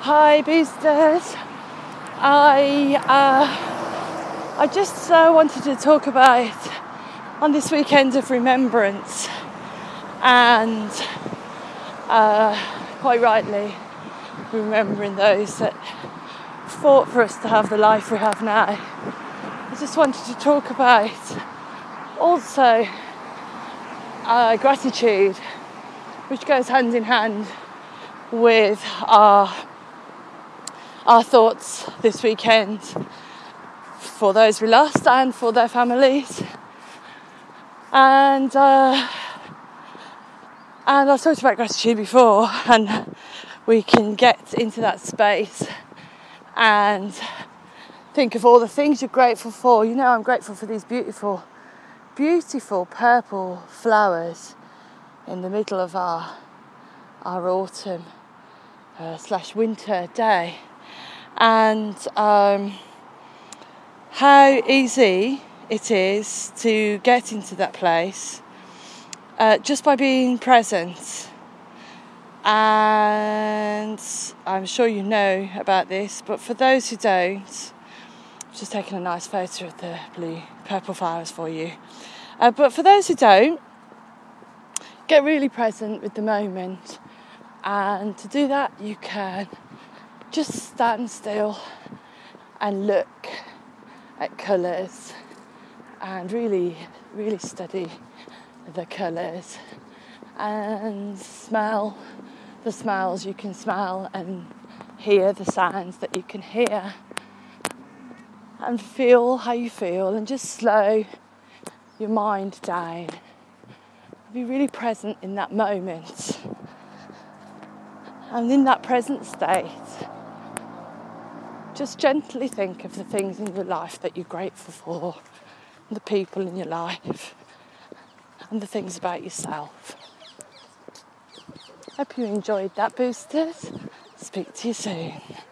Hi boosters. I just wanted to talk about on this weekend of remembrance and quite rightly remembering those that fought for us to have the life we have now. I just wanted to talk about also gratitude, which goes hand in hand with our thoughts this weekend for those we lost and for their families. And I've talked about gratitude before, and we can get into that space and think of all the things you're grateful for. You know, I'm grateful for these beautiful, beautiful purple flowers in the middle of our autumn / winter day. And how easy it is to get into that place just by being present. And I'm sure you know about this, but for those who don't, I've just taken a nice photo of the purple flowers for you. But for those who don't, get really present with the moment. And to do that, you can just stand still and look at colours and really, really study the colours and smell the smells you can smell and hear the sounds that you can hear and feel how you feel, and just slow your mind down. Be really present in that moment. And in that present state, just gently think of the things in your life that you're grateful for, the people in your life, and the things about yourself. Hope you enjoyed that, boosters. Speak to you soon.